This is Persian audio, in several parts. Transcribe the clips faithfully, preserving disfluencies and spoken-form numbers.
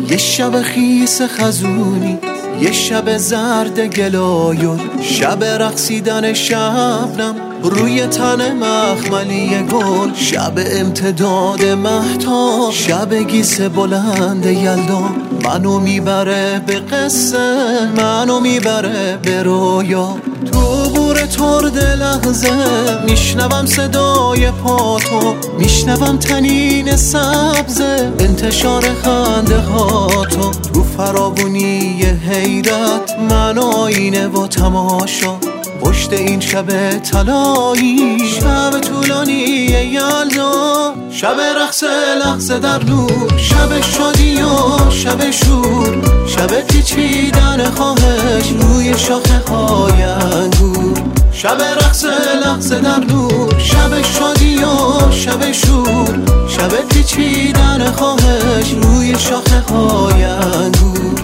یه شب خیس خزونی، یه شب زرد گلایون، شب رقصیدن شبنم روی تن مخملی گل، شب امتداد مهتاب، شب گیس بلند یلدا. منو میبره به قصه، منو میبره به رویا. تو بور ترد لحظه میشنوم صدای پاتو، میشنوم تنین سبز انتشار خنده هاتو. تو فراوونی حیرت من آینه و تماشا، پشت این شب طلایی، شب طولانی یلدا. شب رقص لحظه در نور، شب شادی و شب شور، شب پیچیدن خواهش روی شاخه های انگور. شب رقص لحظه در نور، شب شادی و شب شور، شب پیچیدن خواهش روی شاخه های انگور.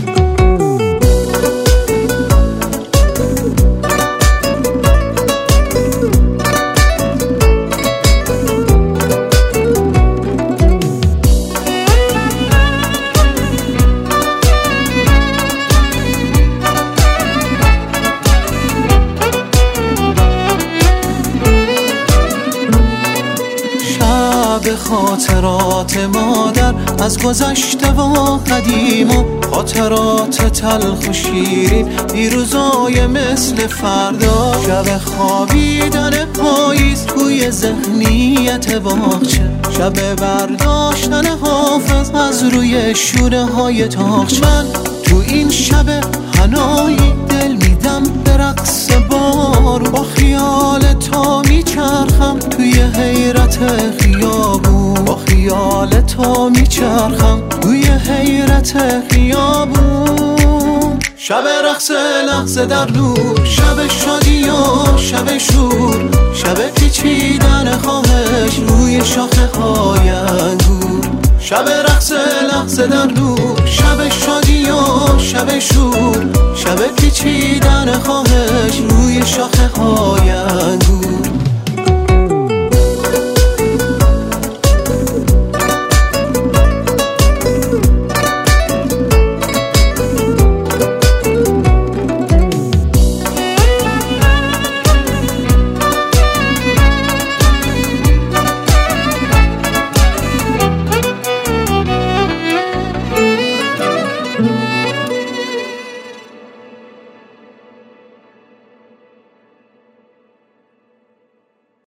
خاطرات مادر از گذشته و قدیم و خاطرات تلخ و شیرین، دیروزای مثل فردا. شب خوابیدن پاییز توی ذهنیت باغچه، شب برداشتن حافظ از روی شونه های تاقچه. من تو این شب حنایی دل میدم به رقص بار، با خیال تا میچرخم توی حیرت خیابون، با خیال تا میچرخم توی حیرت خیابون. شب رقص لحظه در نور، شب شادی و شب شور، شب پیچیدن خواهش روی شاخه های انگور. شب رقص لحظه در نور، شب شادی و شب شور، شب پیچیدن خواهش روی شاخه های